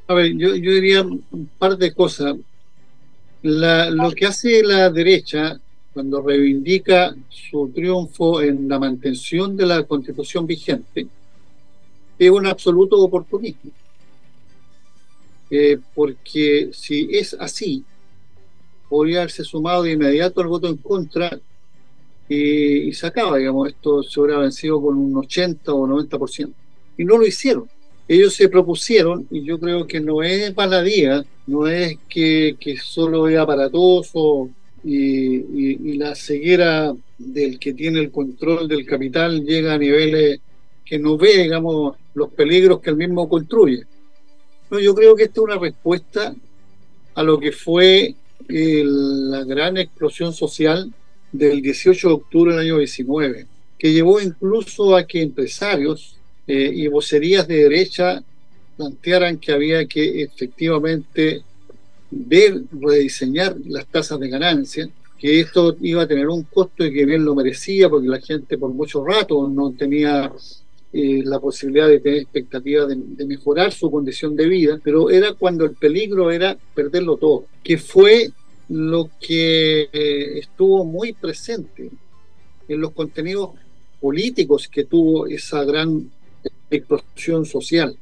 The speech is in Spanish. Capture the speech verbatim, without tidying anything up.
A ver, yo, yo diría un par de cosas. La, lo que hace la derecha cuando reivindica su triunfo en la mantención de la constitución vigente es un absoluto oportunismo. Eh, porque si es así, podría haberse sumado de inmediato al voto en contra y, y se acaba, digamos, esto se hubiera vencido con un ochenta o noventa por ciento. Y no lo hicieron. Ellos se propusieron, y yo creo que no es baladía, no es que, que solo es aparatoso y, y, y la ceguera del que tiene el control del capital llega a niveles que no ve, digamos, los peligros que él mismo construye. No, yo creo que esta es una respuesta a lo que fue el, la gran explosión social del dieciocho de octubre del año diecinueve, que llevó incluso a que empresarios eh, y vocerías de derecha plantearan que había que efectivamente ver, rediseñar las tasas de ganancia, que esto iba a tener un costo y que bien lo merecía, porque la gente por mucho rato no tenía eh, la posibilidad de tener expectativas de, de mejorar su condición de vida, pero era cuando el peligro era perderlo todo, que fue lo que eh, estuvo muy presente en los contenidos políticos que tuvo esa gran explosión social.